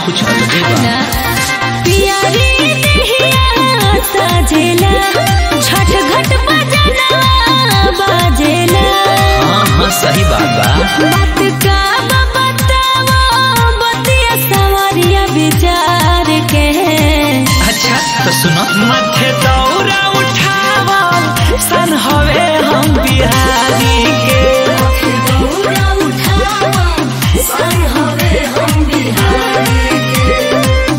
कुछ अलगे बा। पियारी देहिया सजेला छठ घट बजना बाजेला। हाँ सही बात बा। बात का बतावा बतिया सवारिया विचार के। अच्छा तो सुनो। मथे दौरा उठावा सन हवे हम बिहारी के। दौरा उठावा सन हवे हम बिहारी के।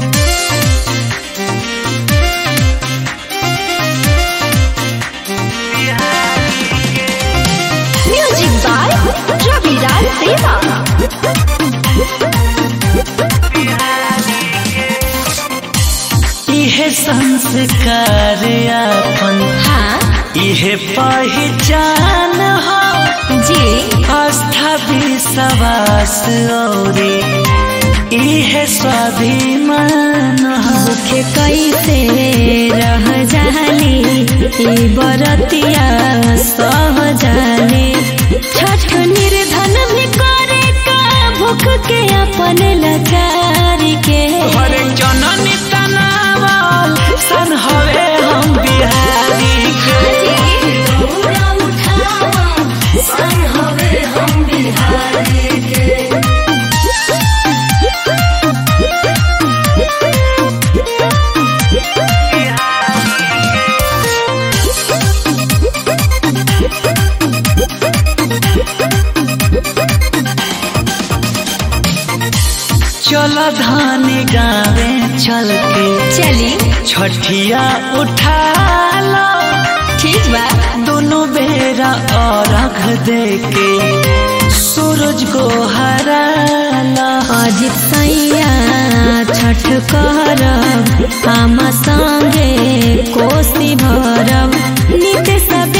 म्यूजिक बाय रविराज देवा। इहे संस्कार अपन इहे पहचान हो जी। आस्था विश्वास और इहे स्वाभिमान हो। भूखे कैसे रह जाली ई बरतिया सह जाली। छठ निर्धन भी करे का भूख के अपन लचारी के। हरे जननी तनावल सन हवे हम बिहारी के। दौरा उठावा सन हवे हम बिहारी के। चलो धान गावे चल के चली छठिया उठा लो। ठीक बा। दोनों बेरा अर्घ दे के सूरज को हरा लो। अजित सैया छठ करब हम संगे कोसी भरब। नित सब